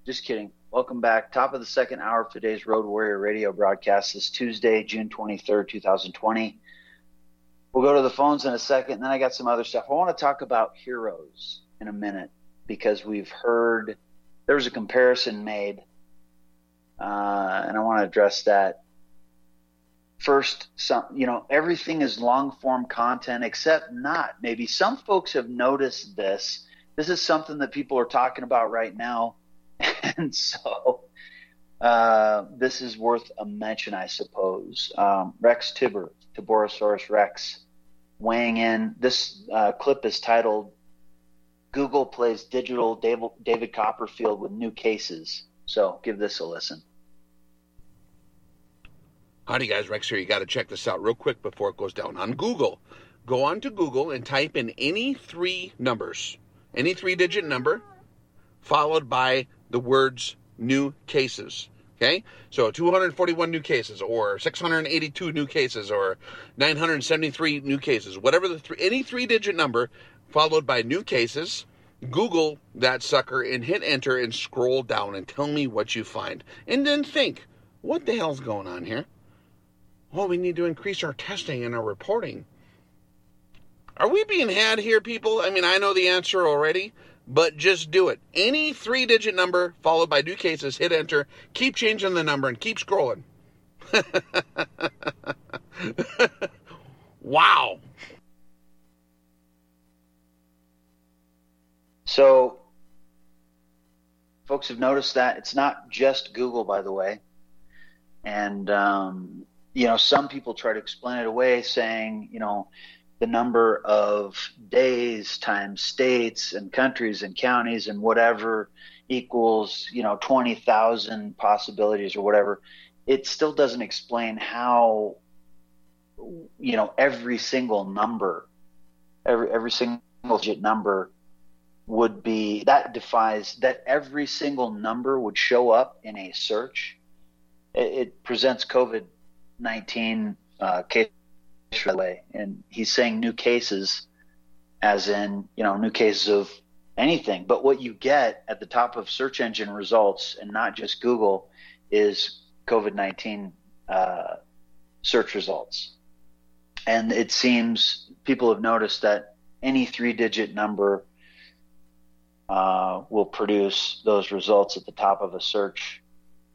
Just kidding. Welcome back. Top of the second hour of today's Road Warrior radio broadcast is Tuesday, June 23rd, 2020. We'll go to the phones in a second, and then I got some other stuff. I want to talk about heroes in a minute because we've heard there was a comparison made, and I want to address that. First, everything is long-form content except not. Maybe some folks have noticed this. This is something that people are talking about right now. And so this is worth a mention, I suppose. Rex Tibber, Tiborosaurus Rex, weighing in. This clip is titled, Google Plays Digital David Copperfield with New Cases. So give this a listen. Howdy guys, Rex here. You got to check this out real quick before it goes down. On Google, go on to Google and type in any three numbers, any three-digit number, followed by the words new cases. Okay? So 241 new cases, or 682 new cases, or 973 new cases, whatever any three-digit number followed by new cases. Google that sucker and hit enter and scroll down and tell me what you find. And then think, what the hell's going on here? Oh, we need to increase our testing and our reporting. Are we being had here, people? I mean, I know the answer already, but just do it. Any three-digit number followed by new cases, hit enter, keep changing the number, and keep scrolling. Wow. So, folks have noticed that it's not just Google, by the way. And, some people try to explain it away saying, the number of days times states and countries and counties and whatever equals, 20,000 possibilities or whatever. It still doesn't explain how, every single number, every single digit number would be, that defies, that every single number would show up in a search. It presents COVID-19 case the way, and he's saying new cases as in, new cases of anything. But what you get at the top of search engine results, and not just Google, is COVID-19 search results. And it seems people have noticed that any three-digit number will produce those results at the top of a search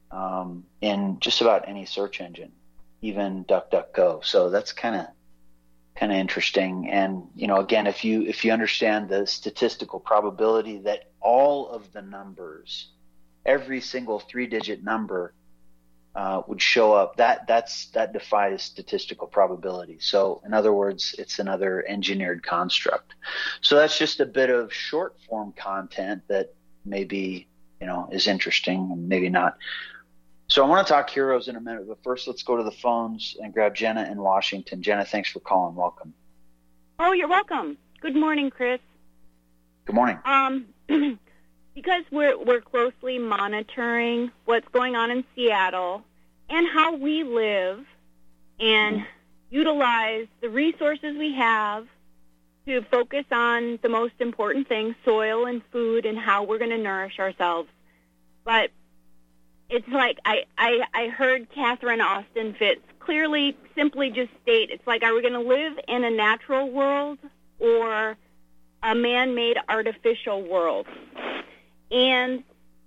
in just about any search engine, even DuckDuckGo. So that's kind of interesting. And again, if you understand the statistical probability that all of the numbers, every single three-digit number would show up, that defies statistical probability. So in other words, it's another engineered construct. So that's just a bit of short form content that maybe is interesting and maybe not. So I want to talk heroes in a minute, but first let's go to the phones and grab Jenna in Washington. Jenna, thanks for calling. Welcome. Oh, you're welcome. Good morning, Chris. Good morning. Because we're closely monitoring what's going on in Seattle and how we live and utilize the resources we have to focus on the most important things, soil and food, and how we're going to nourish ourselves. But it's like I heard Catherine Austin Fitts clearly simply just state, it's like, are we going to live in a natural world or a man-made artificial world? And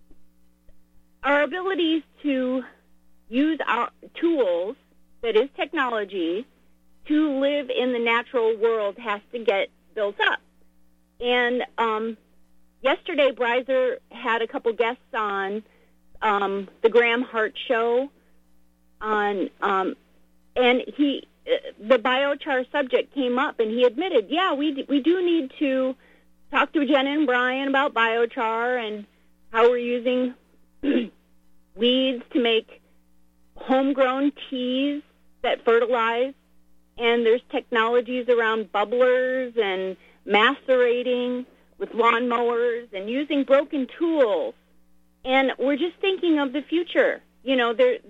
our abilities to use our tools, that is technology, to live in the natural world has to get built up. And yesterday, Breiser had a couple guests on the Graham Hart show on, and the biochar subject came up, and he admitted, we do need to talk to Jenna and Brian about biochar and how we're using weeds to make homegrown teas that fertilize, and there's technologies around bubblers and macerating with lawnmowers and using broken tools. And we're just thinking of the future. The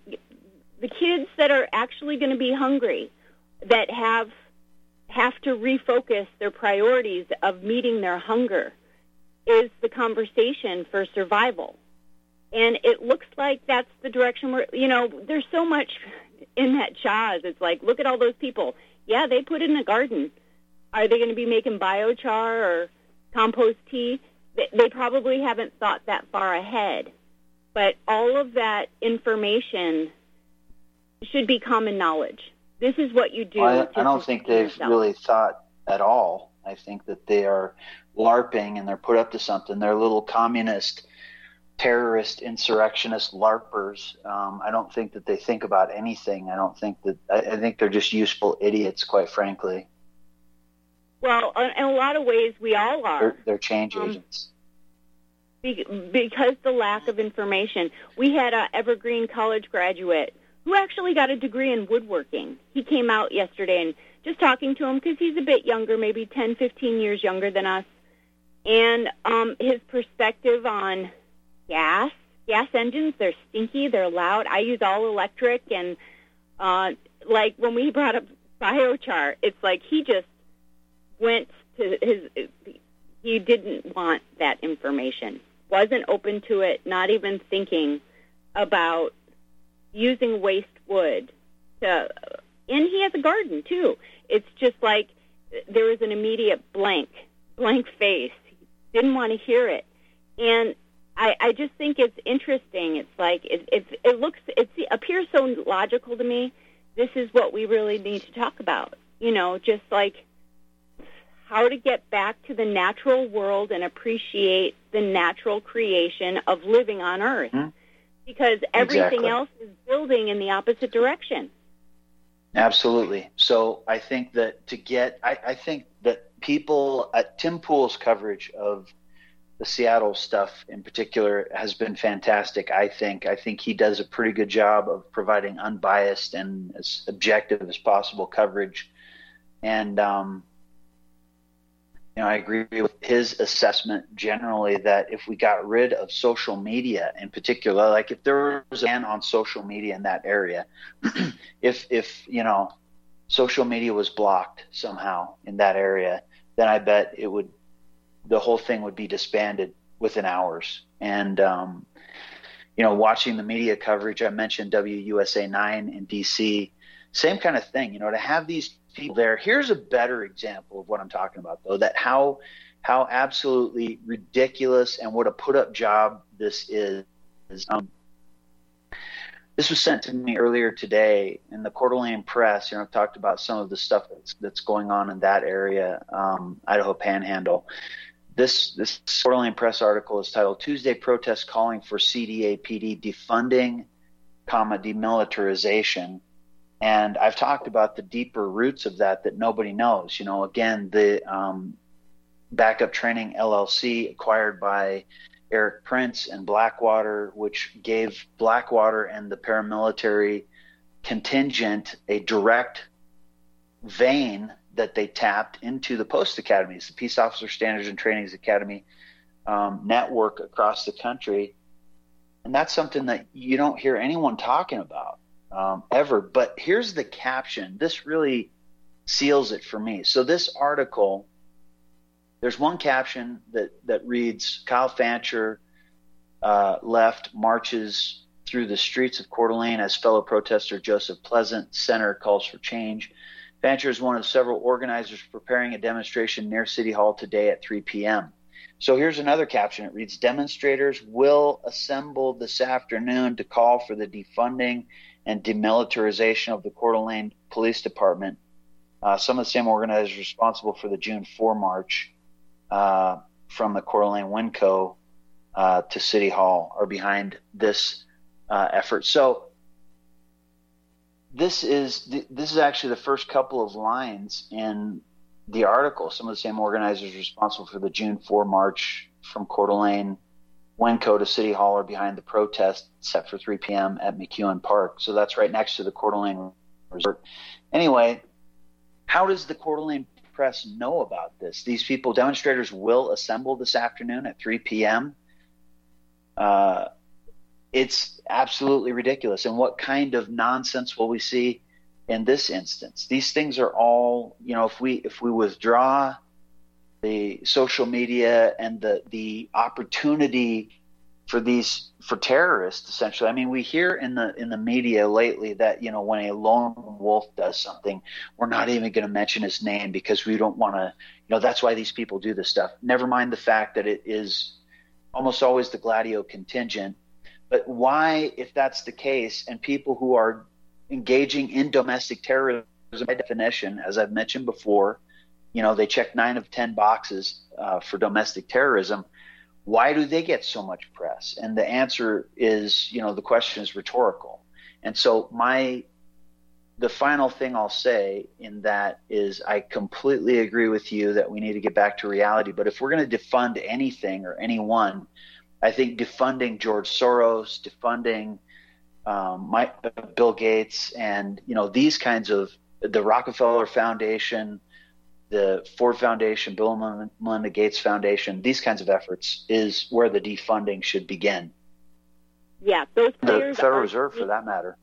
kids that are actually going to be hungry, that have to refocus their priorities of meeting their hunger, is the conversation for survival. And it looks like that's the direction there's so much in that Chaz. It's like, look at all those people. Yeah, they put it in a garden. Are they going to be making biochar or compost tea? They probably haven't thought that far ahead. But all of that information should be common knowledge. This is what you do. Well, I don't think they've really thought at all. I think that they are LARPing and they're put up to something. They're little communist, terrorist, insurrectionist LARPers. I don't think that they think about anything. I think they're just useful idiots, quite frankly. Well, in a lot of ways, we all are. They're change agents. Because the lack of information. We had an Evergreen College graduate who actually got a degree in woodworking. He came out yesterday, and just talking to him, because he's a bit younger, maybe 10, 15 years younger than us, and his perspective on gas engines, they're stinky, they're loud. I use all electric, and like when we brought up biochar, it's like he just went to he didn't want that information, wasn't open to it, not even thinking about using waste wood and he has a garden too. It's just like there was an immediate blank face. He didn't want to hear it. And I just think it's interesting. It's like it appears so logical to me. This is what we really need to talk about. Just like how to get back to the natural world and appreciate the natural creation of living on Earth. Mm-hmm. Because everything else is building in the opposite direction. Absolutely. So I think that I think that people at Tim Pool's coverage of the Seattle stuff in particular has been fantastic. I think he does a pretty good job of providing unbiased and as objective as possible coverage. And, I agree with his assessment generally that if we got rid of social media in particular, like if there was a ban on social media in that area, if social media was blocked somehow in that area, then I bet the whole thing would be disbanded within hours. And, watching the media coverage, I mentioned WUSA 9 in DC, same kind of thing, to have these people there. Here's a better example of what I'm talking about, though, that how absolutely ridiculous and what a put up job this is. This was sent to me earlier today in the Coeur d'Alene Press. I've talked about some of the stuff that's going on in that area, Idaho Panhandle. This Coeur d'Alene Press article is titled "Tuesday Protest Calling for CDA PD Defunding, Demilitarization." And I've talked about the deeper roots of that nobody knows. Again, the Backup Training LLC acquired by Eric Prince and Blackwater, which gave Blackwater and the paramilitary contingent a direct vein that they tapped into the post academies, the Peace Officer Standards and Trainings Academy network across the country. And that's something that you don't hear anyone talking about. Ever. But here's the caption. This really seals it for me. So this article, there's one caption that reads, Kyle Fancher left marches through the streets of Coeur d'Alene as fellow protester Joseph Pleasant Center calls for change. Fancher is one of several organizers preparing a demonstration near City Hall today at 3 p.m. So here's another caption. It reads, demonstrators will assemble this afternoon to call for the defunding and demilitarization of the Coeur d'Alene Police Department. Some of the same organizers responsible for the June 4 march from the Coeur d'Alene Winco to City Hall are behind this effort. So this is actually the first couple of lines in the article. Some of the same organizers responsible for the June 4 march from Coeur d'Alene Winco to City Hall are behind the protest set for 3 p.m. at McEwen Park. So that's right next to the Coeur d'Alene Resort. Anyway, how does the Coeur d'Alene Press know about this? These people, demonstrators, will assemble this afternoon at 3 p.m. It's absolutely ridiculous. And what kind of nonsense will we see in this instance? These things are all, if we withdraw the social media and the opportunity for terrorists, essentially. I mean, we hear in the media lately that, when a lone wolf does something, we're not even going to mention his name because we don't want to, that's why these people do this stuff. Never mind the fact that it is almost always the Gladio contingent. But why, if that's the case, and people who are engaging in domestic terrorism, by definition, as I've mentioned before, they check 9 of 10 boxes for domestic terrorism, why do they get so much press? And the answer is, the question is rhetorical. And so the final thing I'll say in that is I completely agree with you that we need to get back to reality. But if we're going to defund anything or anyone, I think defunding George Soros, defunding Bill Gates, and, these kinds of the Rockefeller Foundation, the Ford Foundation, Bill and Melinda Gates Foundation, these kinds of efforts is where the defunding should begin. Yeah, those players. The Federal Reserve, for that matter.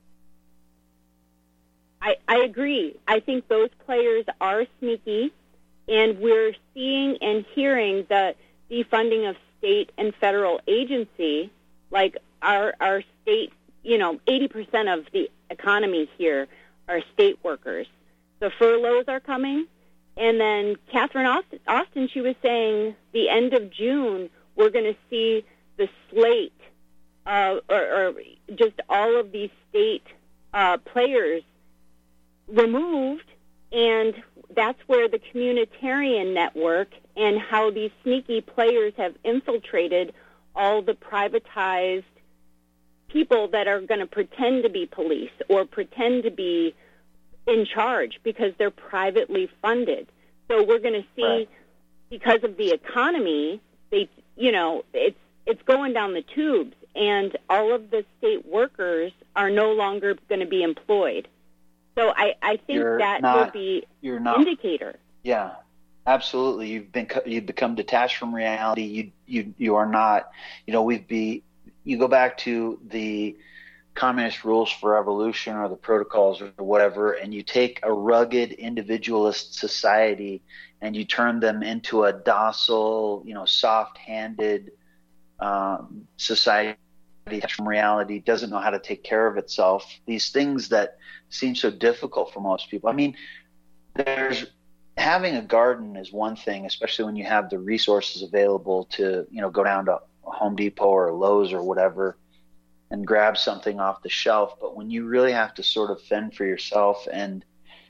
I agree. I think those players are sneaky, and we're seeing and hearing the defunding of state and federal agency, like our state, 80% of the economy here are state workers. The furloughs are coming. And then Catherine Austin, she was saying the end of June, we're going to see the slate or just all of these state players removed. And that's where the communitarian network and how these sneaky players have infiltrated all the privatized people that are going to pretend to be police or pretend to be in charge because they're privately funded. So we're going to see, right, because of the economy, it's going down the tubes, and all of the state workers are no longer going to be employed. So I think will be an indicator. Yeah, absolutely. You've become detached from reality. You are not. You go back to the Communist Rules for Evolution or the Protocols or whatever, and you take a rugged individualist society and you turn them into a docile, soft-handed society from reality, doesn't know how to take care of itself. These things that seem so difficult for most people. I mean, having a garden is one thing, especially when you have the resources available to, go down to Home Depot or Lowe's or whatever and grab something off the shelf. But when you really have to sort of fend for yourself and,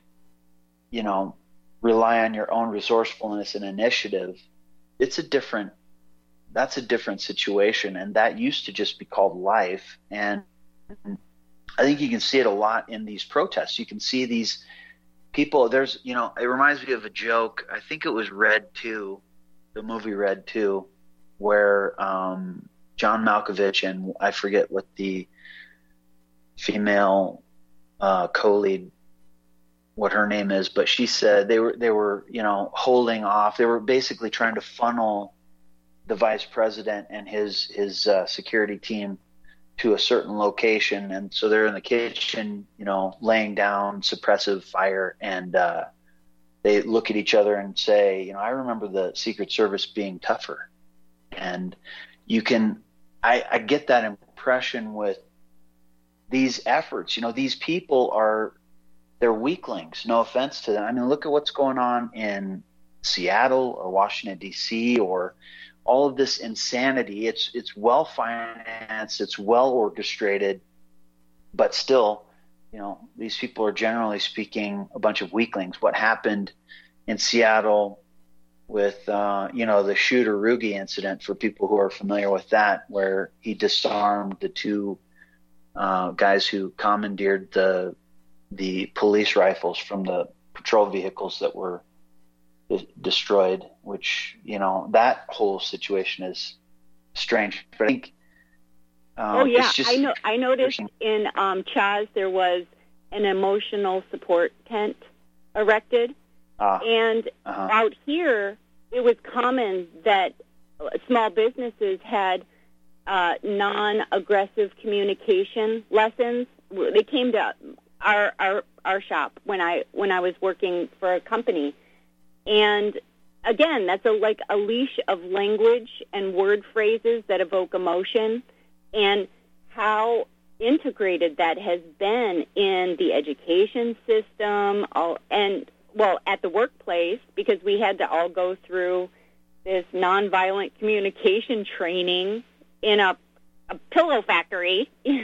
rely on your own resourcefulness and initiative, that's a different situation. And that used to just be called life. And I think you can see it a lot in these protests. You can see these people, it reminds me of a joke. I think it was Red 2, the movie Red 2, where John Malkovich and I forget what the female co-lead, what her name is, but she said they were holding off. They were basically trying to funnel the vice president and his security team to a certain location, and so they're in the kitchen, laying down suppressive fire, and they look at each other and say, I remember the Secret Service being tougher. And I get that impression with these efforts. These people they're weaklings. No offense to them. I mean, look at what's going on in Seattle or Washington, D.C., or all of this insanity. It's well financed, it's well orchestrated, but still, these people are generally speaking a bunch of weaklings. What happened in Seattle with the Shooter Rugi incident, for people who are familiar with that, where he disarmed the two guys who commandeered the police rifles from the patrol vehicles that were destroyed, which, that whole situation is strange. But I think I noticed in Chaz there was an emotional support tent erected. And out here, it was common that small businesses had non-aggressive communication lessons. They came to our shop when I was working for a company, and again, that's a leash of language and word phrases that evoke emotion. and how integrated that has been in the education system, at the workplace, because we had to all go through this nonviolent communication training in a pillow factory,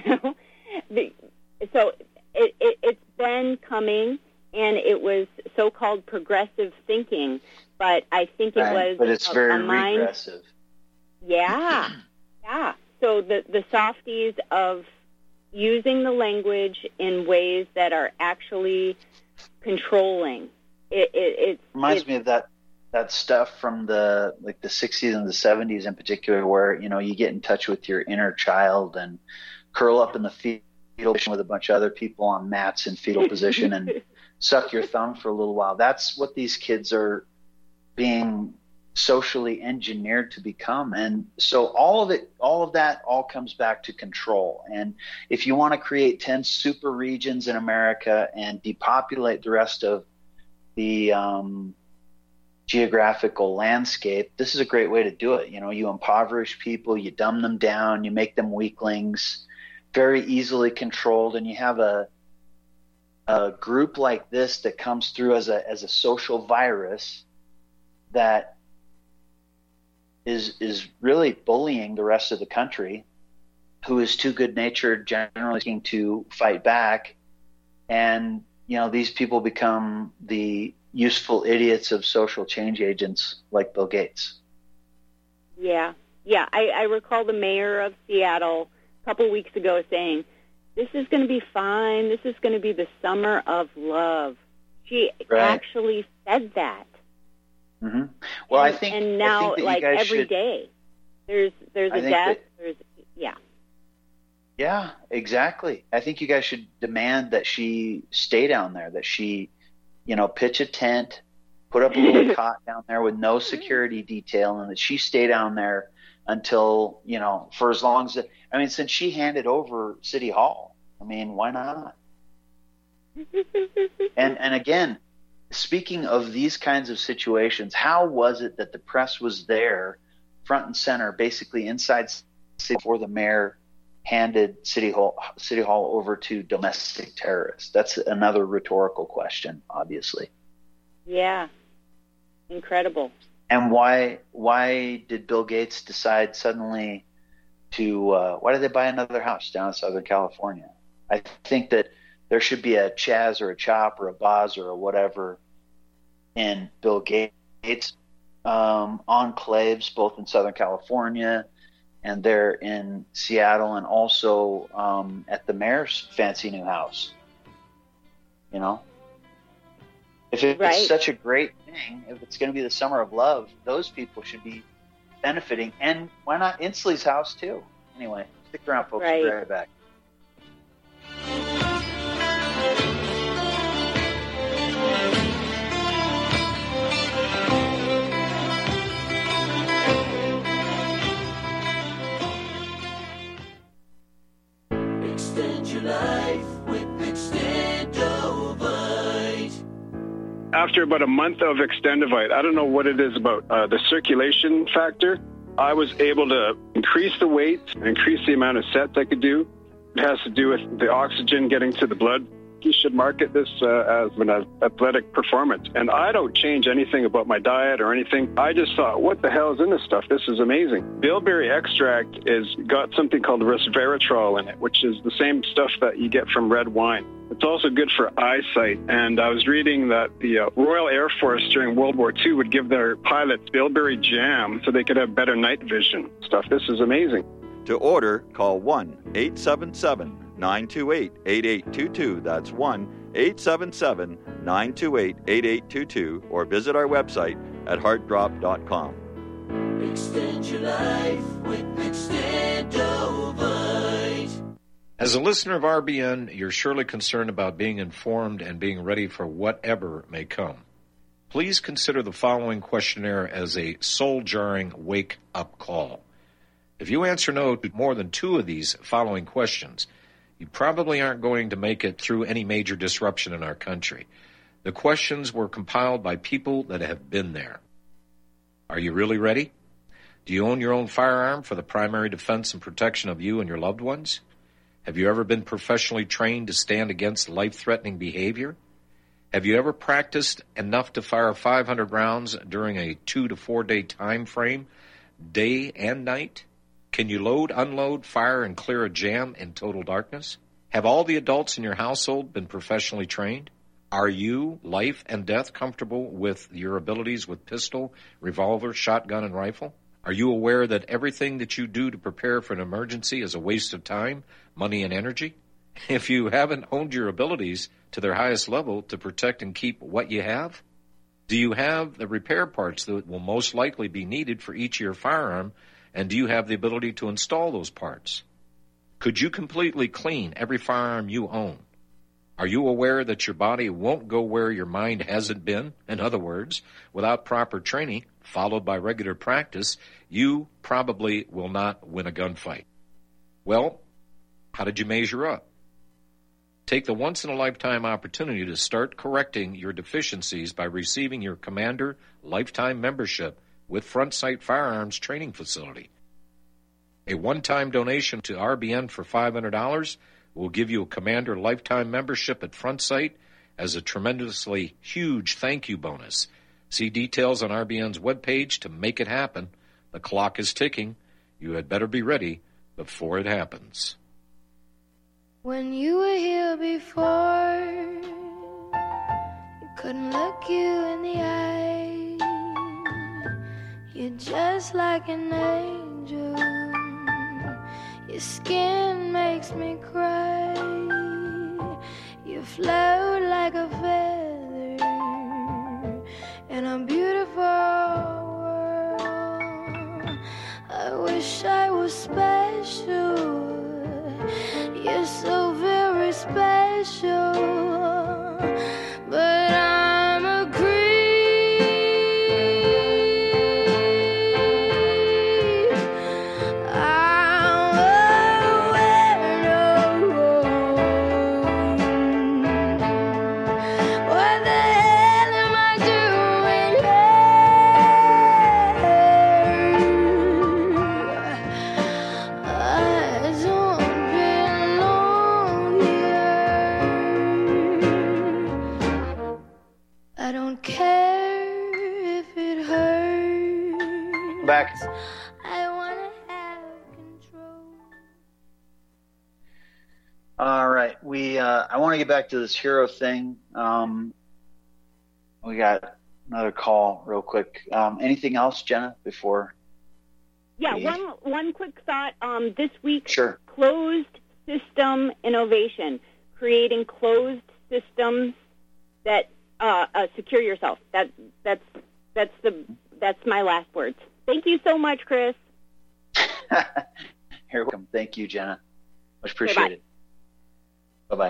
So it's been coming, and it was so-called progressive thinking, but I think it was but it's very regressive. Yeah. So the softies of using the language in ways that are actually controlling. It reminds me of that stuff from the 60s and the 70s in particular, where you get in touch with your inner child and curl up in the fetal position with a bunch of other people on mats in fetal position and suck your thumb for a little while. That's what these kids are being socially engineered to become. And so all of that comes back to control. And if you want to create 10 super regions in America and depopulate the rest of the geographical landscape, this is a great way to do it. You impoverish people, you dumb them down, you make them weaklings, very easily controlled, and you have a group like this that comes through as a social virus that is really bullying the rest of the country, who is too good-natured, generally speaking, to fight back. And these people become the useful idiots of social change agents like Bill Gates. Yeah. I recall the mayor of Seattle a couple weeks ago saying, "This is going to be fine. This is going to be the summer of love." She actually said that. Mm-hmm. Well, I think now, every day, there's a death. Yeah, exactly. I think you guys should demand that she stay down there, that she, pitch a tent, put up a little cot down there with no security detail, and that she stay down there until, for as long as since she handed over City Hall. Why not? And again, speaking of these kinds of situations, how was it that the press was there front and center, basically inside city, before the mayor handed City Hall over to domestic terrorists? That's another rhetorical question, obviously. Yeah. Incredible. And why did Bill Gates decide suddenly why did they buy another house down in Southern California? I think that there should be a Chaz or a Chop or a Boz or a whatever in Bill Gates enclaves, both in Southern California and there in Seattle, and also at the mayor's fancy new house. If it's such a great thing, if it's going to be the summer of love, those people should be benefiting. And why not Inslee's house too? Anyway, stick around, folks. We'll be right back. Extend your life with Extendovite. After about a month of Extendovite, I don't know what it is about the circulation factor, I was able to increase the weight, increase the amount of sets I could do. It has to do with the oxygen getting to the blood. You should market this as an athletic performance. And I don't change anything about my diet or anything. I just thought, what the hell is in this stuff? This is amazing. Bilberry extract is got something called resveratrol in it, which is the same stuff that you get from red wine. It's also good for eyesight. And I was reading that the Royal Air Force during World War II would give their pilots bilberry jam so they could have better night vision stuff. This is amazing. To order, call 1-877-928-8822. That's 1-877-928-8822. Or visit our website at heartdrop.com. Extend your life with Extendovite. As a listener of RBN, you're surely concerned about being informed and being ready for whatever may come. Please consider the following questionnaire as a soul-jarring wake-up call. If you answer no to more than 2 of these following questions, you probably aren't going to make it through any major disruption in our country. The questions were compiled by people that have been there. Are you really ready? Do you own your own firearm for the primary defense and protection of you and your loved ones? Have you ever been professionally trained to stand against life-threatening behavior? Have you ever practiced enough to fire 500 rounds during a 2 to 4 day time frame, day and night? Can you load, unload, fire, and clear a jam in total darkness? Have all the adults in your household been professionally trained? Are you, life and death, comfortable with your abilities with pistol, revolver, shotgun, and rifle? Are you aware that everything that you do to prepare for an emergency is a waste of time, money, and energy? If you haven't honed your abilities to their highest level to protect and keep what you have, do you have the repair parts that will most likely be needed for each of your firearm, and do you have the ability to install those parts? Could you completely clean every firearm you own? Are you aware that your body won't go where your mind hasn't been? In other words, without proper training, followed by regular practice, you probably will not win a gunfight. Well, how did you measure up? Take the once-in-a-lifetime opportunity to start correcting your deficiencies by receiving your Commander Lifetime Membership with Front Sight Firearms Training Facility. A one-time donation to RBN for $500 will give you a Commander Lifetime Membership at Front Sight as a tremendously huge thank you bonus. See details on RBN's webpage to make it happen. The clock is ticking. You had better be ready before it happens. When you were here before, you couldn't look you in the eye. You're just like an angel. Your skin makes me cry. You float like a feather in a beautiful world. I wish I was special. You're so very special, but I'm a creep. I'm a weirdo. What the hell am I doing here? I don't I don't care if it hurts. Back. I want to have control. All right. I want to get back to this hero thing. We got another call real quick. Anything else, Jenna, before? Yeah, one quick thought. This week, Sure. Closed system innovation, creating closed systems that secure yourself. That's my last words. Thank you so much, Chris. You're welcome. Thank you, Jenna. Much appreciated. Bye-bye.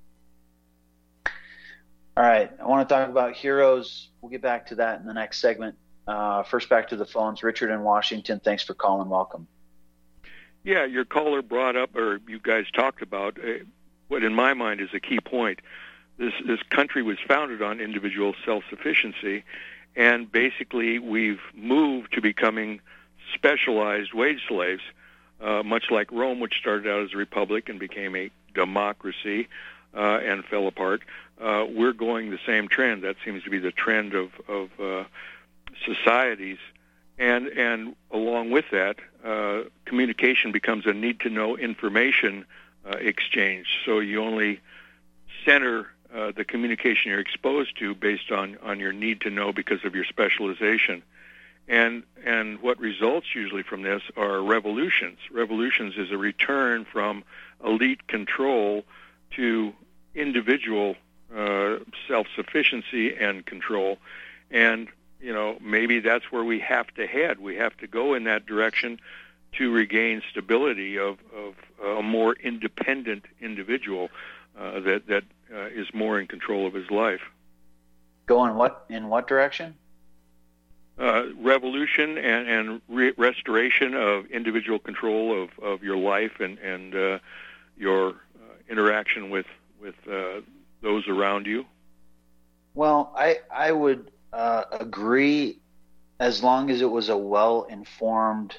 All right. I want to talk about heroes. We'll get back to that in the next segment. First, back to the phones. Richard in Washington, thanks for calling. Welcome. Yeah, your caller brought up, or you guys talked about, what in my mind is a key point. This country was founded on individual self-sufficiency, and basically we've moved to becoming specialized wage slaves, much like Rome, which started out as a republic and became a democracy and fell apart. We're going the same trend. That seems to be the trend of societies. And along with that, communication becomes a need-to-know information exchange. So you only center the communication you're exposed to based on your need to know because of your specialization. And what results usually from this are revolutions. Revolutions is a return from elite control to individual self-sufficiency and control. And, you know, maybe that's where we have to head. We have to go in that direction to regain stability of a more independent individual that is more in control of his life. Go in what direction? Revolution and restoration of individual control of your life and your interaction with those around you. Well, I would agree as long as it was a well-informed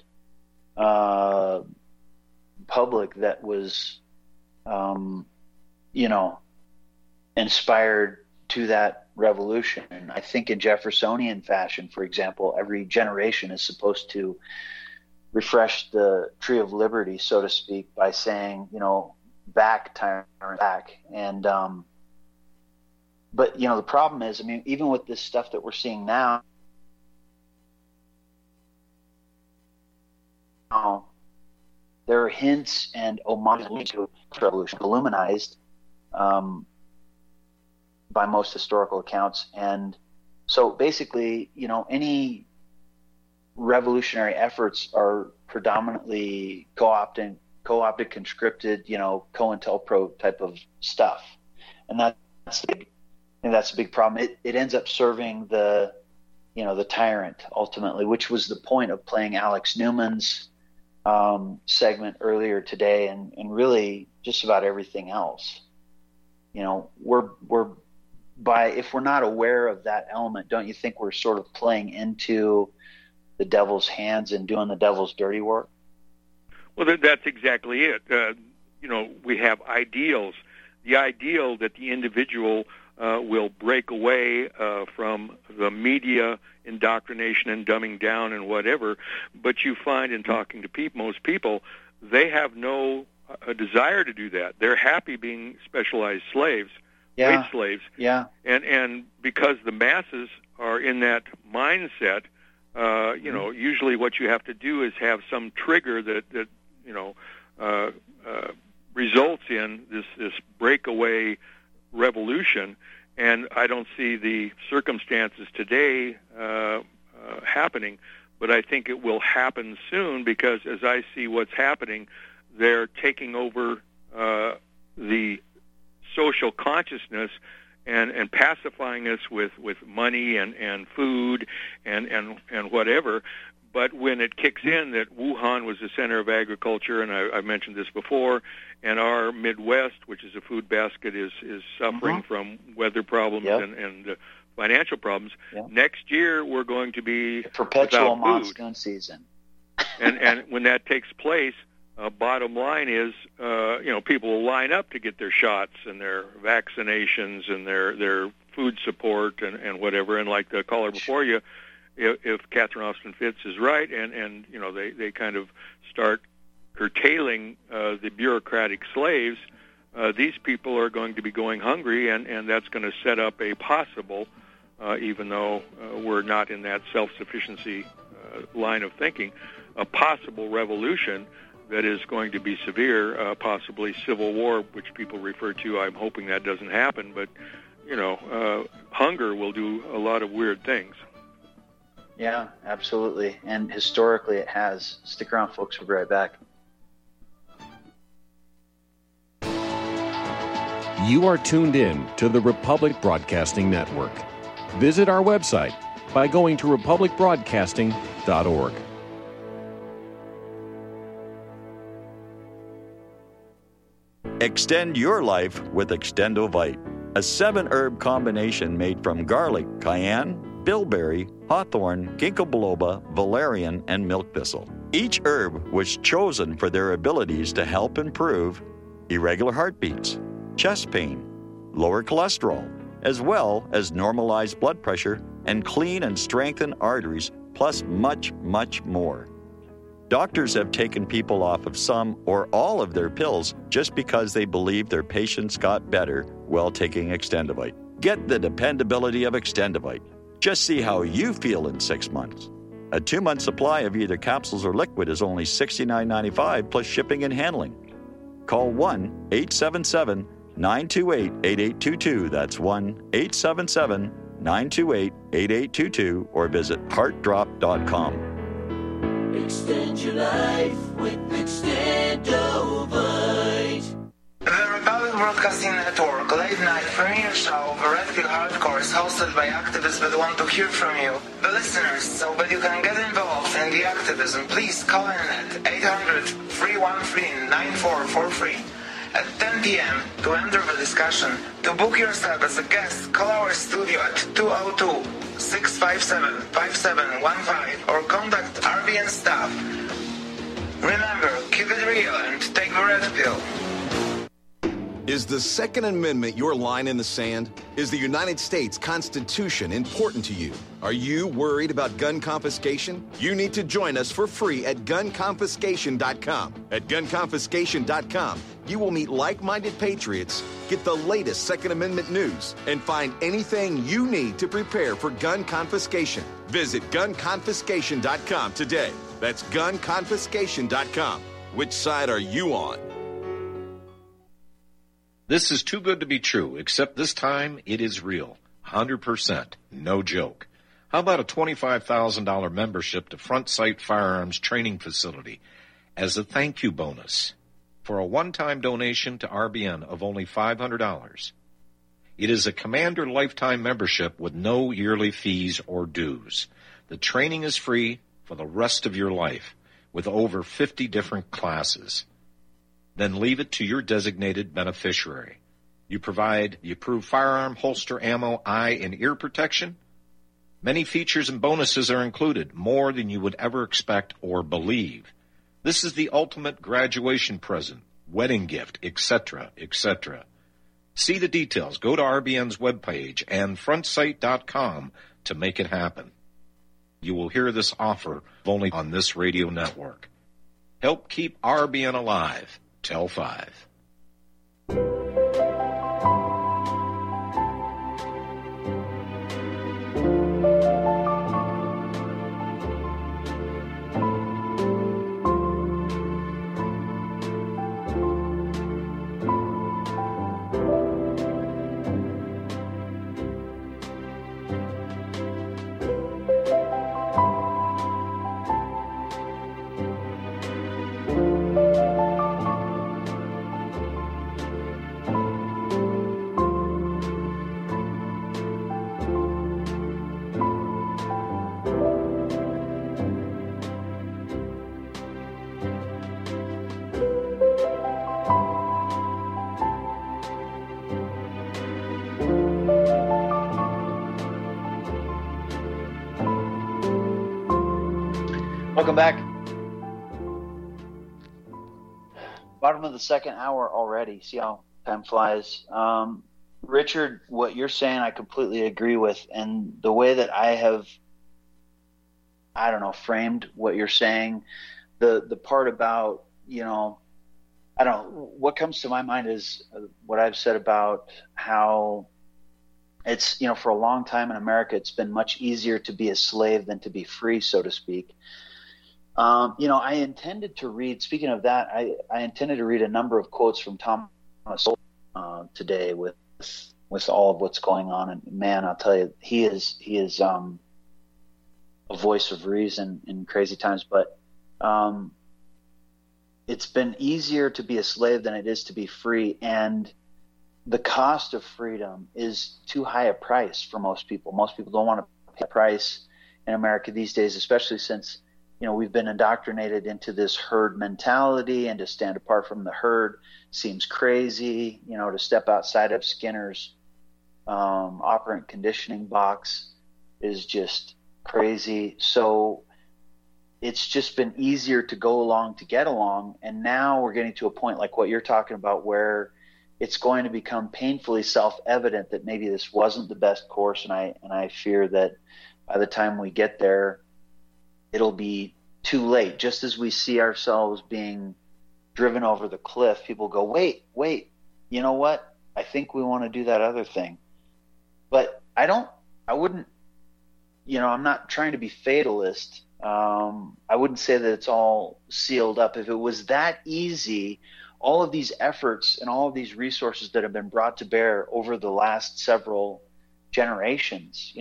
public that was, inspired to that revolution. And I think in Jeffersonian fashion, for example, every generation is supposed to refresh the tree of liberty, so to speak, by saying, back, tyrant, back. And, but, the problem is, even with this stuff that we're seeing now, there are hints and homages to revolution, illuminized by most historical accounts. And so basically, any revolutionary efforts are predominantly co-opted, conscripted, COINTELPRO type of stuff. And that's a big problem. It ends up serving the tyrant ultimately, which was the point of playing Alex Newman's segment earlier today, and really just about everything else. If we're not aware of that element, don't you think we're sort of playing into the devil's hands and doing the devil's dirty work? Well, that's exactly it. We have ideals. The ideal that the individual will break away from the media indoctrination and dumbing down and whatever, but you find in talking to most people, they have no desire to do that. They're happy being specialized slaves, wage slaves. Yeah. And because the masses are in that mindset, usually what you have to do is have some trigger that results in this breakaway revolution. And I don't see the circumstances today happening, but I think it will happen soon, because as I see what's happening, they're taking over the social consciousness and pacifying us with money and food and whatever. But when it kicks in that Wuhan was the center of agriculture, and I've mentioned this before, and our Midwest, which is a food basket, is suffering from weather problems and financial problems, next year we're going to be perpetual monsoon season. and when that takes place, bottom line is, people will line up to get their shots and their vaccinations and their food support and whatever. And like the caller before you, if Catherine Austin Fitts is right, and they kind of start curtailing the bureaucratic slaves, these people are going to be going hungry, and that's going to set up a possible, even though we're not in that self-sufficiency line of thinking, a possible revolution that is going to be severe, possibly civil war, which people refer to. I'm hoping that doesn't happen, but hunger will do a lot of weird things. Yeah, absolutely. And historically it has. Stick around, folks. We'll be right back. You are tuned in to the Republic Broadcasting Network. Visit our website by going to republicbroadcasting.org. Extend your life with Extendovite, a 7-herb combination made from garlic, cayenne, bilberry, hawthorn, ginkgo biloba, valerian, and milk thistle. Each herb was chosen for their abilities to help improve irregular heartbeats, chest pain, lower cholesterol, as well as normalize blood pressure and clean and strengthen arteries, plus much, much more. Doctors have taken people off of some or all of their pills just because they believe their patients got better while taking Extendovite. Get the dependability of Extendovite. Just see how you feel in 6 months. A 2-month supply of either capsules or liquid is only $69.95 plus shipping and handling. Call 1-877-928-8822. That's 1-877-928-8822 or visit heartdrop.com. Extend your life with Extendovite. The Republic Broadcasting Network late night premiere show of Red Pill Hardcore is hosted by activists that want to hear from you, the listeners. So that you can get involved in the activism, please call in at 800-313-9443. at 10 p.m. To enter the discussion, to book yourself as a guest, call our studio at 202-657-5715 or contact RBN staff. Remember, keep it real and take the red pill. Is the Second Amendment your line in the sand? Is the United States Constitution important to you? Are you worried about gun confiscation? You need to join us for free at gunconfiscation.com. At gunconfiscation.com, you will meet like-minded patriots, get the latest Second Amendment news, and find anything you need to prepare for gun confiscation. Visit gunconfiscation.com today. That's gunconfiscation.com. Which side are you on? This is too good to be true, except this time it is real. 100%. No joke. How about a $25,000 membership to Front Sight Firearms Training Facility as a thank you bonus for a one-time donation to RBN of only $500? It is a Commander lifetime membership with no yearly fees or dues. The training is free for the rest of your life with over 50 different classes. Then leave it to your designated beneficiary. You provide the approved firearm, holster, ammo, eye, and ear protection. Many features and bonuses are included, more than you would ever expect or believe. This is the ultimate graduation present, wedding gift, etc., etc. See the details. Go to RBN's webpage and frontsight.com to make it happen. You will hear this offer only on this radio network. Help keep RBN alive. Tell 5. Welcome back. Bottom of the second hour already. See how time flies. Richard, what you're saying I completely agree with. And the way that I have, framed what you're saying, the part about, what comes to my mind is what I've said about how it's, for a long time in America, it's been much easier to be a slave than to be free, so to speak. I intended to read, speaking of that, I intended to read a number of quotes from Thomas Sowell today with all of what's going on. And man, I'll tell you, he is a voice of reason in crazy times, but it's been easier to be a slave than it is to be free. And the cost of freedom is too high a price for most people. Most people don't want to pay a price in America these days, especially since we've been indoctrinated into this herd mentality, and to stand apart from the herd seems crazy. To step outside of Skinner's operant conditioning box is just crazy. So it's just been easier to go along to get along. And now we're getting to a point like what you're talking about, where it's going to become painfully self-evident that maybe this wasn't the best course. And I fear that by the time we get there, it'll be too late. Just as we see ourselves being driven over the cliff, people go, wait, you know what? I think we want to do that other thing. But I'm not trying to be fatalist. I wouldn't say that it's all sealed up. If it was that easy, all of these efforts and all of these resources that have been brought to bear over the last several generations,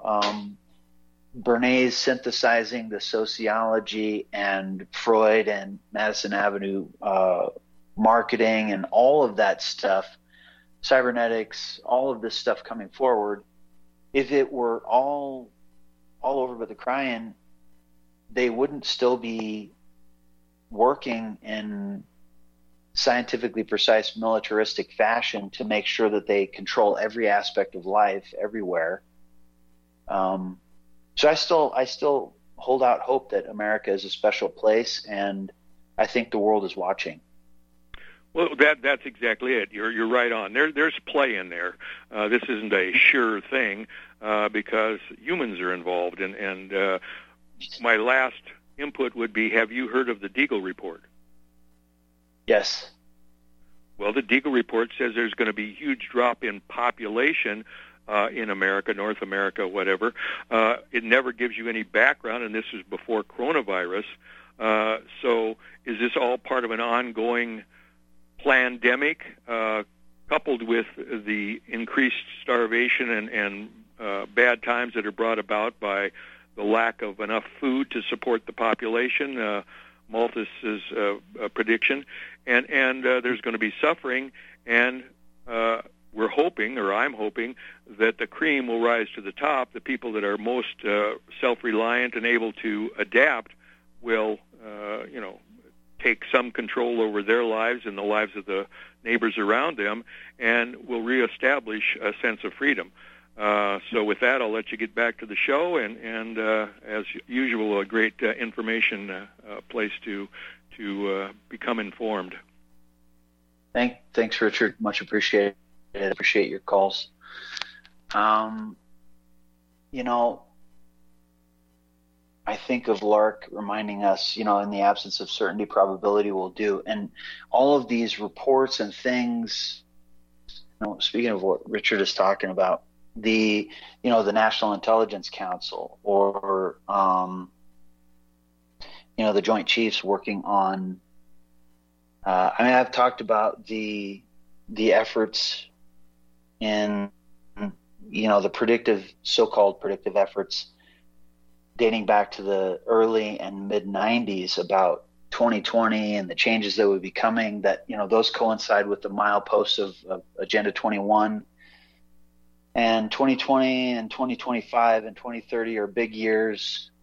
Bernays synthesizing the sociology and Freud and Madison Avenue marketing and all of that stuff, cybernetics, all of this stuff coming forward, if it were all over but the crying, they wouldn't still be working in scientifically precise militaristic fashion to make sure that they control every aspect of life everywhere. So I still hold out hope that America is a special place, and I think the world is watching. Well, that's exactly it. You're right on. There's play in there. This isn't a sure thing because humans are involved. And my last input would be: have you heard of the Deagle Report? Yes. Well, the Deagle Report says there's going to be a huge drop in population in America, North America, whatever. It never gives you any background, and this is before coronavirus. So is this all part of an ongoing pandemic, coupled with the increased starvation and bad times that are brought about by the lack of enough food to support the population, Malthus's prediction, and there's going to be suffering, and we're hoping, or I'm hoping, that the cream will rise to the top. The people that are most self-reliant and able to adapt will, take some control over their lives and the lives of the neighbors around them, and will reestablish a sense of freedom. So with that, I'll let you get back to the show, and as usual, a great information place to become informed. Thanks, Richard. Much appreciated. I appreciate your calls. I think of Lark reminding us, in the absence of certainty, probability will do. And all of these reports and things, speaking of what Richard is talking about, the National Intelligence Council or, the Joint Chiefs working on, I've talked about the efforts in, the so-called predictive efforts dating back to the early and mid 90s about 2020 and the changes that would be coming, that, those coincide with the mileposts of Agenda 21. And 2020 and 2025 and 2030 are big years.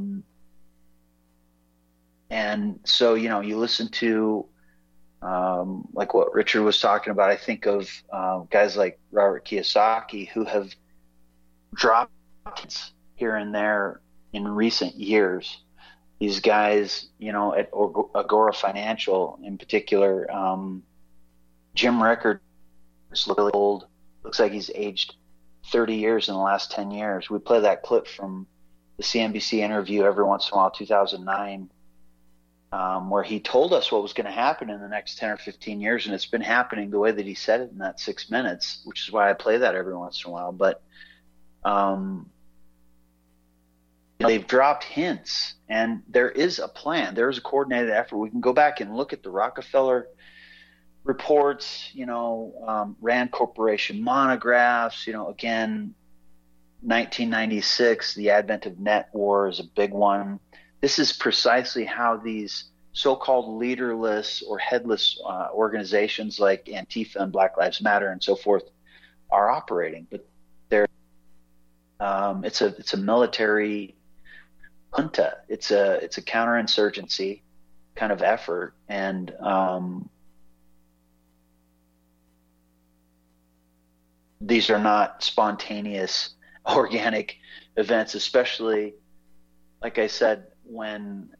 And so, you listen to, like what Richard was talking about, I think of guys like Robert Kiyosaki who have dropped here and there in recent years. These guys, at Agora Financial in particular, Jim Rickard looks old. Looks like he's aged 30 years in the last 10 years. We play that clip from the CNBC interview every once in a while, 2009, where he told us what was going to happen in the next 10 or 15 years, and it's been happening the way that he said it in that 6 minutes, which is why I play that every once in a while. But they've dropped hints, and there is a plan. There is a coordinated effort. We can go back and look at the Rockefeller reports, Rand Corporation monographs, again, 1996, the advent of net war is a big one. This is precisely how these so-called leaderless or headless organizations like Antifa and Black Lives Matter and so forth are operating. But they're it's a military junta. It's a counterinsurgency kind of effort, and these are not spontaneous, organic events, especially, like I said, when,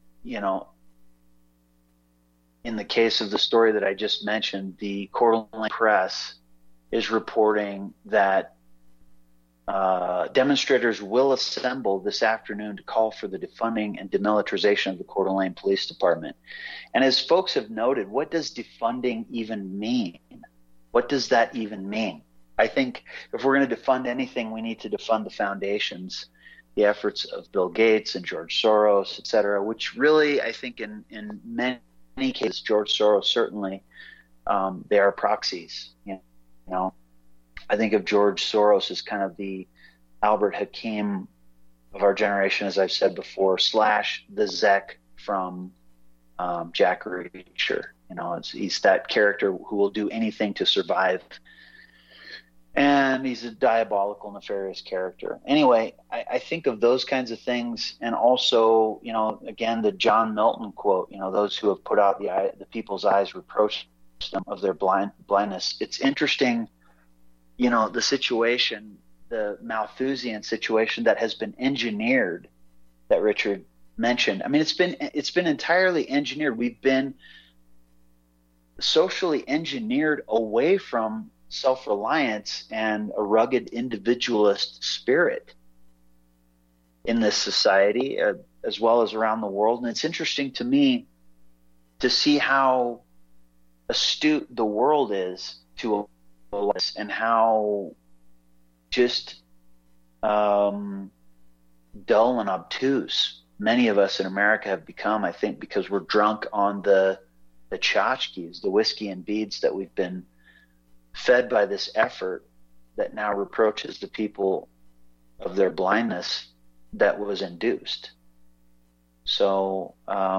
in the case of the story that I just mentioned, the Coeur d'Alene Press is reporting that demonstrators will assemble this afternoon to call for the defunding and demilitarization of the Coeur d'Alene Police Department. And as folks have noted, what does defunding even mean? What does that even mean? I think if we're going to defund anything, we need to defund the foundations, the efforts of Bill Gates and George Soros, et cetera, which really, I think in many cases, George Soros certainly, they are proxies. I think of George Soros as kind of the Albert Hakim of our generation, as I've said before, / the Zek from Jack Reacher. He's that character who will do anything to survive. And he's a diabolical, nefarious character. Anyway, I think of those kinds of things, and also, again, the John Milton quote, those who have put out the people's eyes reproach of their blindness. It's interesting, the situation, the Malthusian situation that has been engineered, that Richard mentioned. I mean, it's been entirely engineered. We've been socially engineered away from self-reliance and a rugged individualist spirit in this society, as well as around the world. And it's interesting to me to see how astute the world is to this, and how just dull and obtuse many of us in America have become, I think, because we're drunk on the tchotchkes, the whiskey and beads that we've been fed by this effort that now reproaches the people of their blindness that was induced. So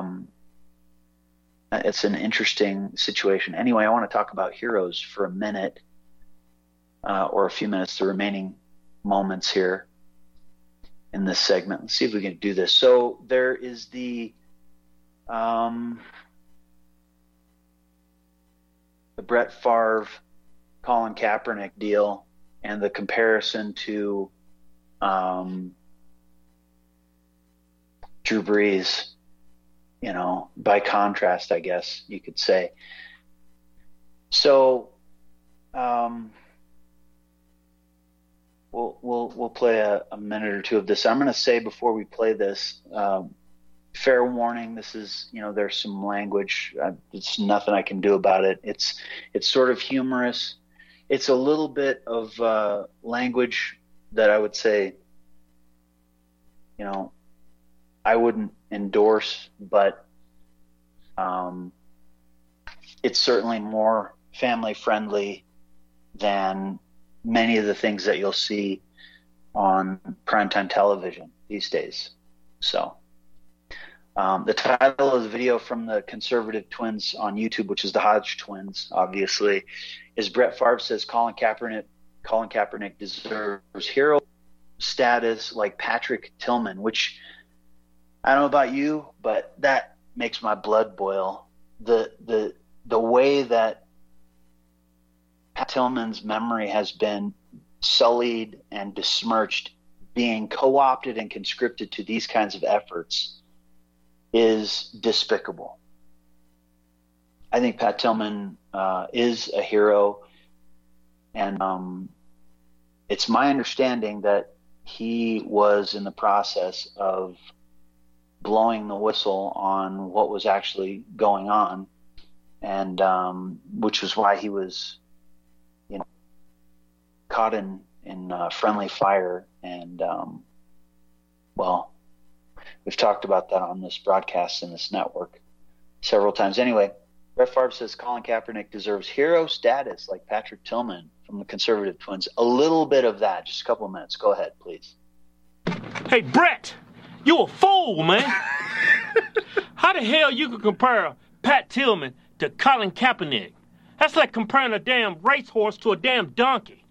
it's an interesting situation. Anyway, I want to talk about heroes for a minute, or a few minutes, the remaining moments here in this segment. Let's see if we can do this. So there is the Brett Favre, Colin Kaepernick deal, and the comparison to Drew Brees, by contrast, I guess you could say. So we'll play a minute or two of this. I'm going to say before we play this, fair warning, this is, there's some language. It's nothing I can do about it. It's sort of humorous. It's a little bit of language that I would say, I wouldn't endorse, but it's certainly more family friendly than many of the things that you'll see on primetime television these days. So the title of the video from the conservative twins on YouTube, which is the Hodge twins, obviously, is Brett Favre says Colin Kaepernick deserves hero status like Patrick Tillman, which I don't know about you, but that makes my blood boil. The way that Pat Tillman's memory has been sullied and besmirched, being co-opted and conscripted to these kinds of efforts, is despicable. I think Pat Tillman is a hero, and it's my understanding that he was in the process of blowing the whistle on what was actually going on, and which was why he was, caught in friendly fire. And well, we've talked about that on this broadcast in this network several times. Anyway, Brett Favre says Colin Kaepernick deserves hero status like Patrick Tillman from the conservative twins. A little bit of that, just a couple of minutes. Go ahead, please. Hey, Brett, you a fool, man. How the hell you could compare Pat Tillman to Colin Kaepernick? That's like comparing a damn racehorse to a damn donkey.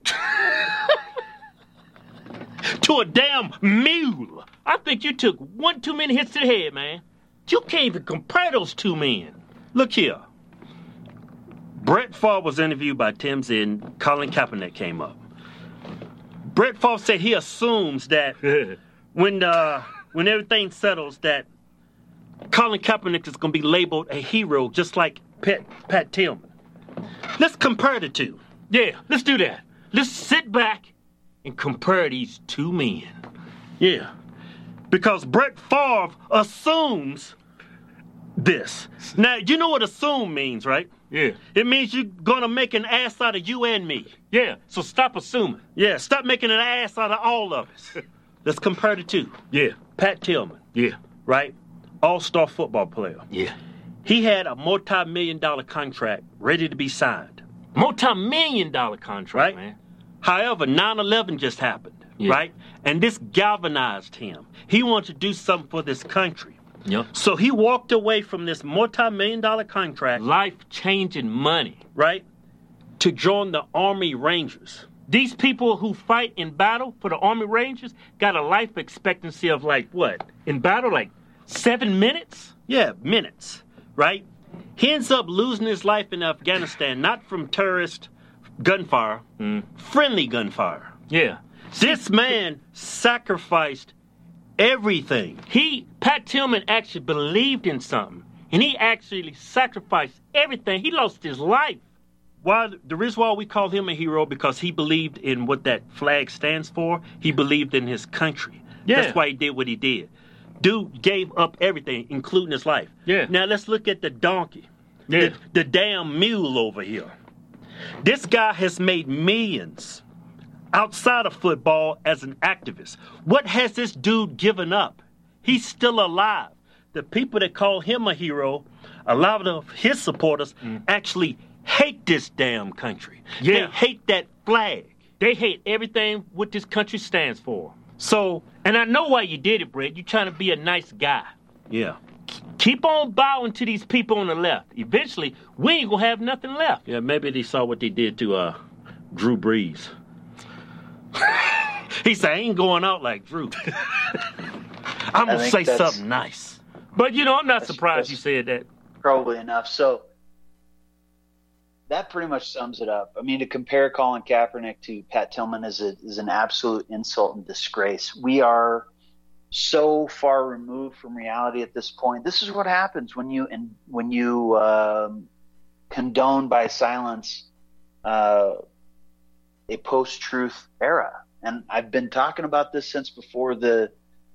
To a damn mule. I think you took one too many hits to the head, man. You can't even compare those two men. Look here. Brett Favre was interviewed by TMZ and Colin Kaepernick came up. Brett Favre said he assumes that when everything settles, that Colin Kaepernick is going to be labeled a hero just like Pat Tillman. Let's compare the two. Yeah, let's do that. Let's sit back and compare these two men. Yeah, because Brett Favre assumes this. Now, you know what assume means, right? Yeah. It means you're going to make an ass out of you and me. Yeah, so stop assuming. Yeah, stop making an ass out of all of us. Let's compare the two. Yeah. Pat Tillman. Yeah. Right? All-star football player. Yeah. He had a multi-million-dollar contract ready to be signed. Multi-million-dollar contract, right? Man. However, 9/11 just happened, right? And this galvanized him. He wanted to do something for this country. Yep. So he walked away from this multi-million-dollar contract. Life-changing money. Right? To join the Army Rangers. These people who fight in battle for the Army Rangers got a life expectancy of like what? In battle, like 7 minutes? Yeah, minutes. Right? He ends up losing his life in Afghanistan, not from terrorist gunfire, friendly gunfire. Yeah. This man sacrificed everything. Pat Tillman actually believed in something, and he actually sacrificed everything. He lost his life. The reason why we call him a hero, because he believed in what that flag stands for. He believed in his country. Yeah. That's why he did what he did. Dude gave up everything, including his life. Yeah. Now let's look at the donkey. Yeah. The damn mule over here. This guy has made millions outside of football as an activist. What has this dude given up? He's still alive. The people that call him a hero, a lot of his supporters actually hate this damn country. Yeah. They hate that flag. They hate everything what this country stands for. So, and I know why you did it, Brett. You're trying to be a nice guy. Yeah. Keep on bowing to these people on the left. Eventually, we ain't gonna have nothing left. Yeah, maybe they saw what they did to Drew Brees. He said, I ain't going out like Drew. I'm going to say something nice. But, I'm not surprised you said that. Probably enough. So that pretty much sums it up. I mean, to compare Colin Kaepernick to Pat Tillman is an absolute insult and disgrace. We are so far removed from reality at this point. This is what happens when you condone by silence a post-truth era. And I've been talking about this since before the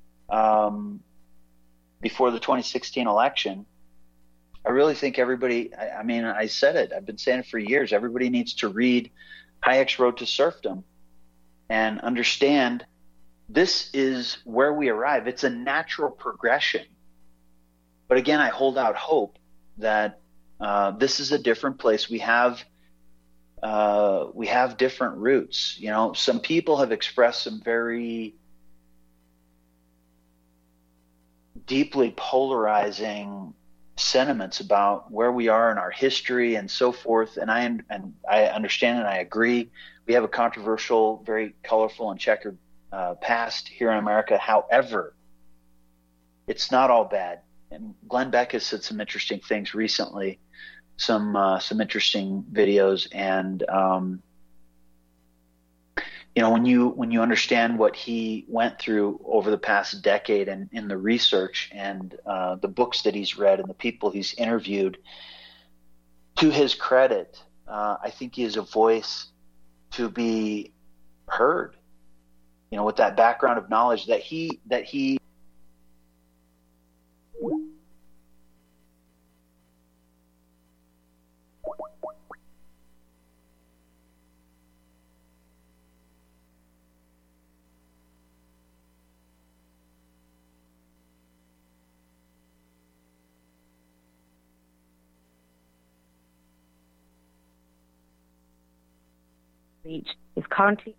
2016 election. I really think everybody, I said it, I've been saying it for years, everybody needs to read Hayek's Road to Serfdom and understand this is where we arrive. It's a natural progression. But again, I hold out hope that this is a different place. We have different roots. Some people have expressed some very deeply polarizing sentiments about where we are in our history and so forth. And I understand and I agree. We have a controversial, very colorful and checkered past here in America. However, it's not all bad. And Glenn Beck has said some interesting things recently, some interesting videos. And, when you understand what he went through over the past decade and in the research and the books that he's read and the people he's interviewed, to his credit, I think he is a voice to be heard. With that background of knowledge that he reach is currently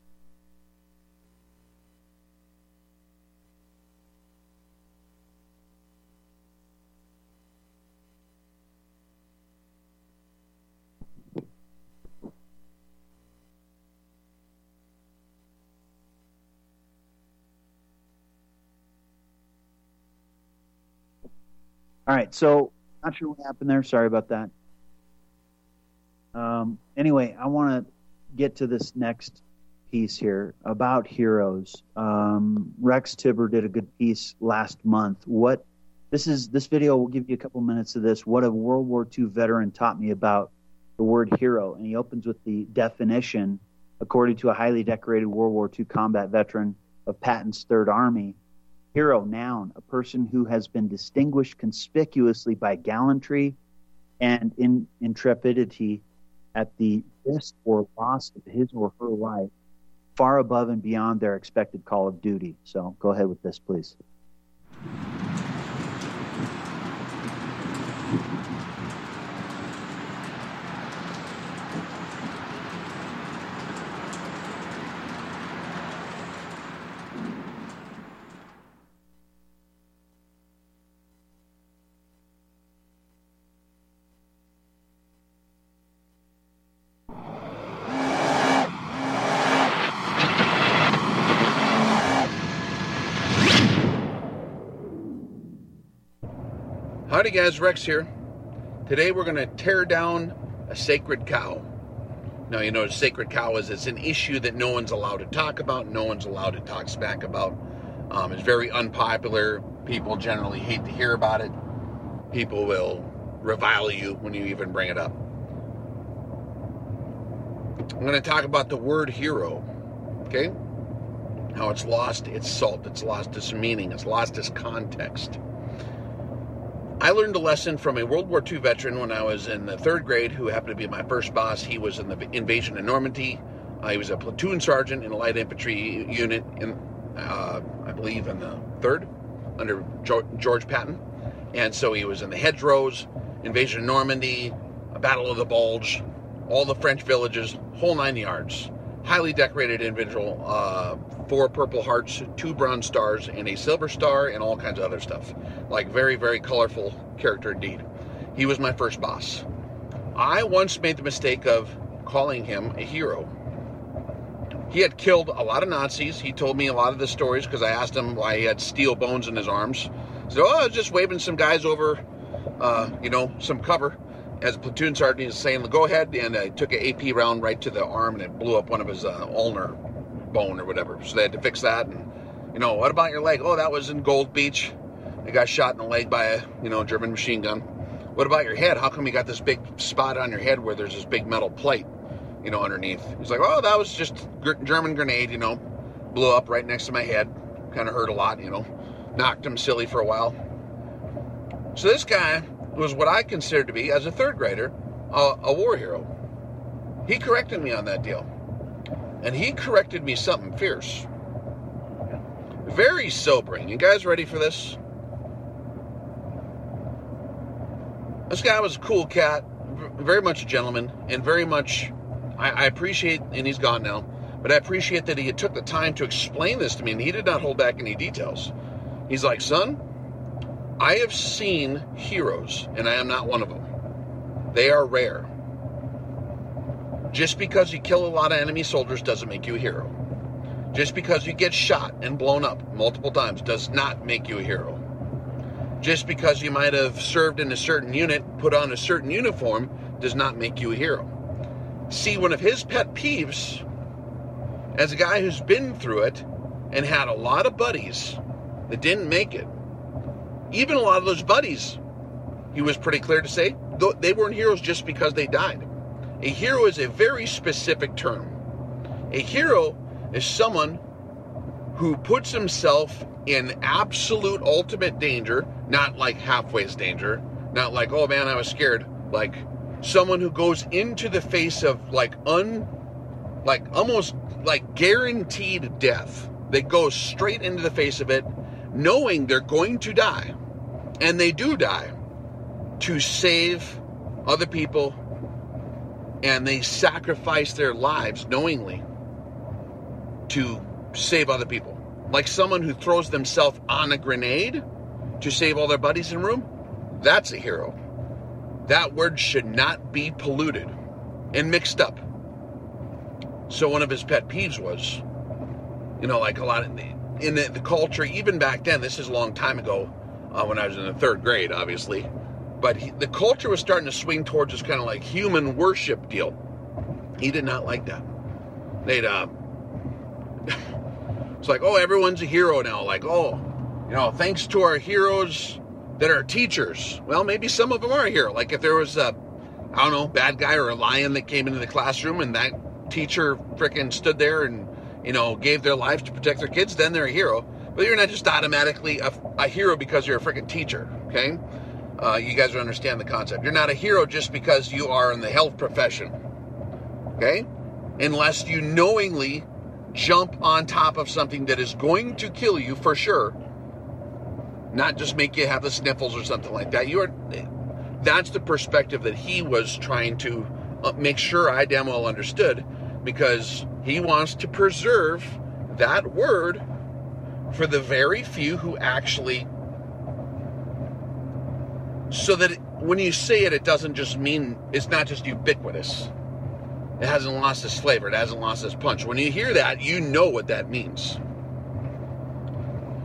All right, so not sure what happened there. Sorry about that. Anyway, I want to get to this next piece here about heroes. Rex Tibber did a good piece last month. This video will give you a couple minutes of this. What a World War II veteran taught me about the word hero, and he opens with the definition, according to a highly decorated World War II combat veteran of Patton's Third Army. Hero, noun, a person who has been distinguished conspicuously by gallantry and intrepidity at the risk or loss of his or her life, far above and beyond their expected call of duty. So go ahead with this, please. Howdy guys, Rex here. Today we're going to tear down a sacred cow. Now, you know what a sacred cow is. It's an issue that no one's allowed to talk about. No one's allowed to talk smack about. It's very unpopular. People generally hate to hear about it. People will revile you when you even bring it up. I'm going to talk about the word hero. Okay? How it's lost its salt. It's lost its meaning. It's lost its context. I learned a lesson from a World War II veteran when I was in the 3rd grade, who happened to be my first boss. He was in the invasion of Normandy. He was a platoon sergeant in a light infantry unit, I believe in the 3rd, under George Patton. And so he was in the hedgerows, invasion of Normandy, a Battle of the Bulge, all the French villages, whole 9 yards. Highly decorated individual, 4 Purple Hearts, 2 Bronze Stars, and a Silver Star, and all kinds of other stuff. Like, very, very colorful character indeed. He was my first boss. I once made the mistake of calling him a hero. He had killed a lot of Nazis. He told me a lot of the stories because I asked him why he had steel bones in his arms. So, I was just waving some guys over, some cover. As a platoon sergeant, he was saying, go ahead, and I took an AP round right to the arm, and it blew up one of his ulnar bone or whatever. So they had to fix that. And, what about your leg? Oh, that was in Gold Beach. I got shot in the leg by a, German machine gun. What about your head? How come you got this big spot on your head where there's this big metal plate, underneath? He's like, oh, that was just German grenade, blew up right next to my head. Kind of hurt a lot, knocked him silly for a while. So this guy was what I considered to be, as a 3rd grader, a war hero. He corrected me on that deal. And he corrected me something fierce. Very sobering. You guys ready for this? This guy was a cool cat, very much a gentleman, and very much, I appreciate, and he's gone now, but I appreciate that he took the time to explain this to me, and he did not hold back any details. He's like, son, I have seen heroes, and I am not one of them. They are rare. Just because you kill a lot of enemy soldiers doesn't make you a hero. Just because you get shot and blown up multiple times does not make you a hero. Just because you might have served in a certain unit, put on a certain uniform, does not make you a hero. See, one of his pet peeves, as a guy who's been through it and had a lot of buddies that didn't make it, even a lot of those buddies, he was pretty clear to say, they weren't heroes just because they died. A hero is a very specific term. A hero is someone who puts himself in absolute ultimate danger, not like halfway danger, not like, oh man, I was scared, like someone who goes into the face of almost like guaranteed death. They go straight into the face of it, knowing they're going to die, and they do die, to save other people, and they sacrifice their lives knowingly to save other people. Like someone who throws themselves on a grenade to save all their buddies in the room, that's a hero. That word should not be polluted and mixed up. So one of his pet peeves was, like a lot of, in the culture, even back then, this is a long time ago, when I was in the 3rd grade, obviously, but the culture was starting to swing towards this kind of like human worship deal. He did not like that. It's like, oh, everyone's a hero now. Like, oh, thanks to our heroes that are teachers. Well, maybe some of them are a hero. Like if there was a, bad guy or a lion that came into the classroom and that teacher frickin' stood there and, gave their lives to protect their kids, then they're a hero. But you're not just automatically a hero because you're a frickin' teacher, okay? You guys will understand the concept. You're not a hero just because you are in the health profession, okay? Unless you knowingly jump on top of something that is going to kill you for sure, not just make you have the sniffles or something like that. That's the perspective that he was trying to make sure I damn well understood, because he wants to preserve that word for the very few who actually, so that when you say it, it doesn't just mean, it's not just ubiquitous. It hasn't lost its flavor. It hasn't lost its punch. When you hear that, you know what that means.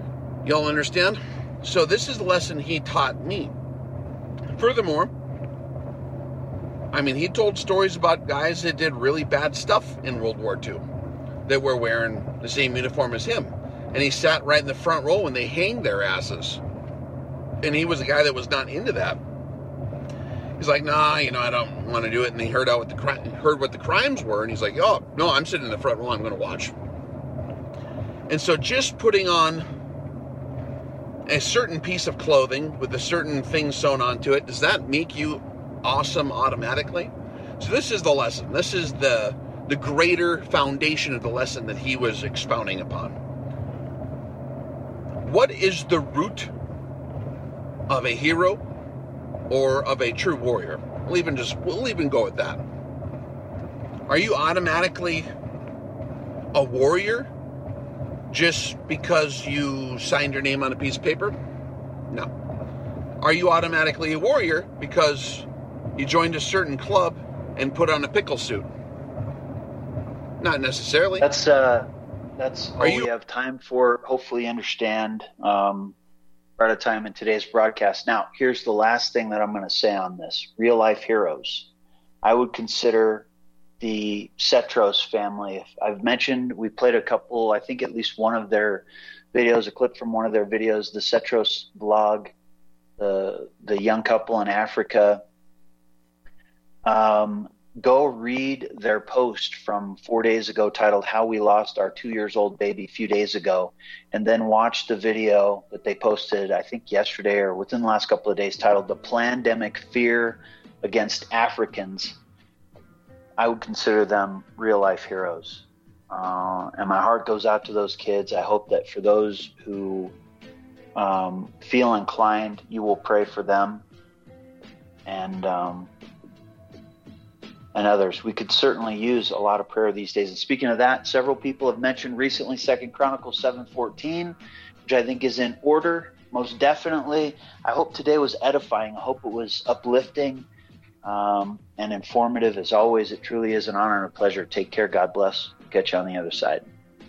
Y'all understand? So this is the lesson he taught me. Furthermore, I mean, he told stories about guys that did really bad stuff in World War II that were wearing the same uniform as him. And he sat right in the front row when they hanged their asses. And he was a guy that was not into that. He's like, nah, I don't want to do it. And he heard what the crimes were. And he's like, oh, no, I'm sitting in the front row. I'm going to watch. And so just putting on a certain piece of clothing with a certain thing sewn onto it, does that make you awesome automatically? So this is the lesson. This is the greater foundation of the lesson that he was expounding upon. What is the root of a hero or of a true warrior? We'll even go with that. Are you automatically a warrior just because you signed your name on a piece of paper? No. Are you automatically a warrior because you joined a certain club and put on a pickle suit? Not necessarily. That's all we have time for. Hopefully you understand. We're out of time in today's broadcast. Now, here's the last thing that I'm going to say on this. Real life heroes. I would consider the Setros family. I've mentioned, we played a couple, I think at least one of their videos, a clip from one of their videos, the Setros vlog, the young couple in Africa. Go read their post from 4 days ago titled How We Lost Our 2-Year-Old Baby a Few Days Ago, and then watch the video that they posted, I think yesterday or within the last couple of days, titled The Plandemic Fear Against Africans. I would consider them real-life heroes. And my heart goes out to those kids. I hope that for those who feel inclined, you will pray for them and others. We could certainly use a lot of prayer these days. And speaking of that, several people have mentioned recently 2 Chronicles 7:14, which I think is in order, most definitely. I hope today was edifying. I hope it was uplifting and informative. As always, it truly is an honor and a pleasure. Take care. God bless. Catch you on the other side.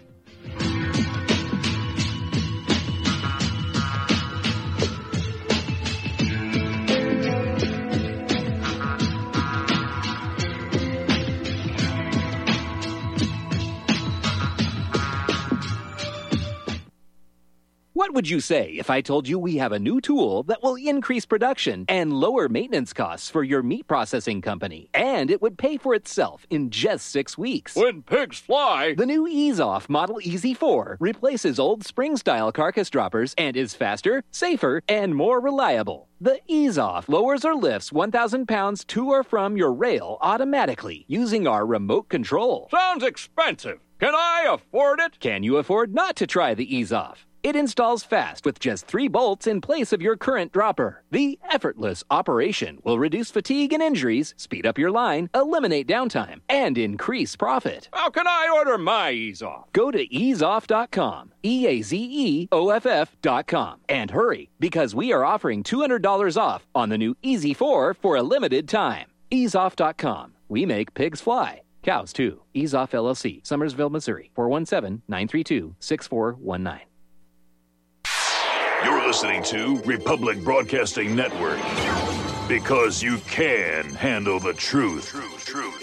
What would you say if I told you we have a new tool that will increase production and lower maintenance costs for your meat processing company? And it would pay for itself in just 6 weeks. When pigs fly! The new EaseOff Model Easy 4 replaces old spring-style carcass droppers and is faster, safer, and more reliable. The EaseOff lowers or lifts 1,000 pounds to or from your rail automatically using our remote control. Sounds expensive. Can I afford it? Can you afford not to try the EaseOff? It installs fast with just 3 bolts in place of your current dropper. The effortless operation will reduce fatigue and injuries, speed up your line, eliminate downtime, and increase profit. How can I order my EaseOff? Go to easeoff.com, EAZEOFF.com, and hurry, because we are offering $200 off on the new Easy 4 for a limited time. Easeoff.com. We make pigs fly. Cows, too. EaseOff LLC, Summersville, Missouri, 417-932-6419. You're listening to Republic Broadcasting Network. Because you can handle the truth.